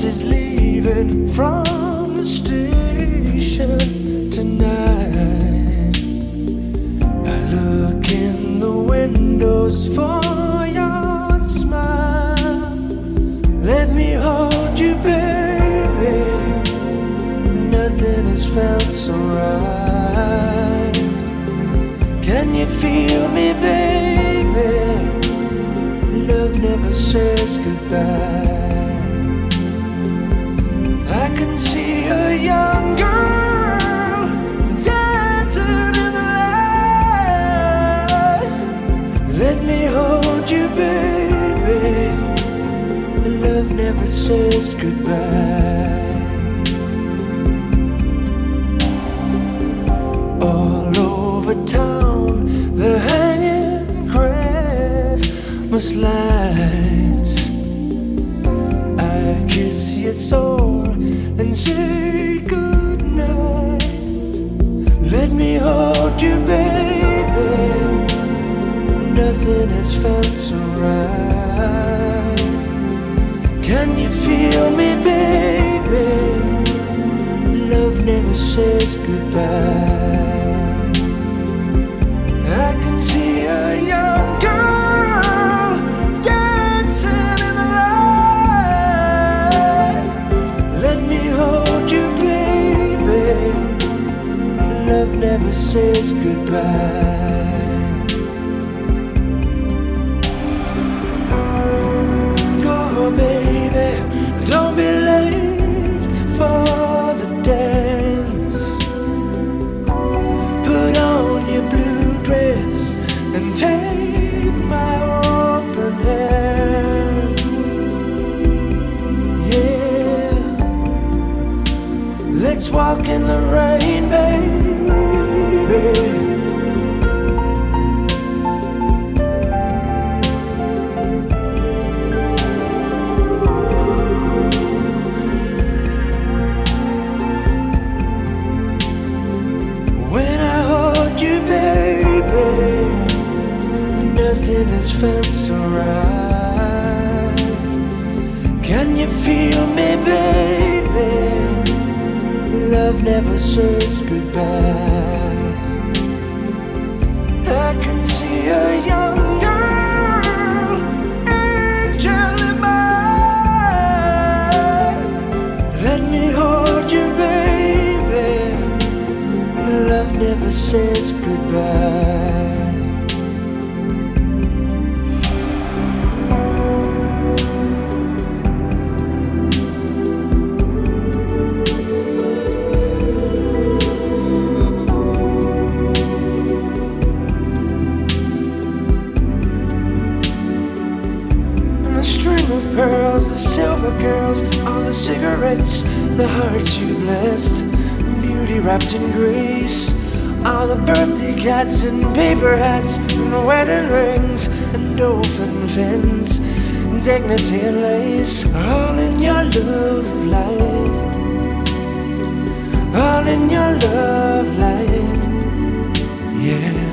is leaving from the station tonight. I look in the windows for your smile. Let me hold you, baby. Nothing has felt so right. Can you feel me, baby? Love never says goodbye. I can see a young girl dancing in the light. Let me hold you, baby. Love never says goodbye. All over town, the hanging Christmas lights. I kiss your soul and say goodnight. Let me hold you, baby. Nothing has felt so right. Can you feel me, baby? Love never says goodbye. I can see a young girl dancing in the light. Let me hold you, baby. Love never says goodbye. Go, baby, don't be late for the dance. Put on your blue dress and take my open hand. Yeah, let's walk in the rain, baby. When I hold you, baby, nothing has felt so right. Can you feel me, baby? Love never says goodbye. I can see a young girl, angel in my eyes. Let me hold you, baby. Love never says goodbye. And the string of pearls, the silver girls, all the cigarettes, the hearts you blessed, beauty wrapped in grace. All the birthday cats and paper hats and wedding rings and dolphin fins, dignity and lace, all in your love light, all in your love light, yeah.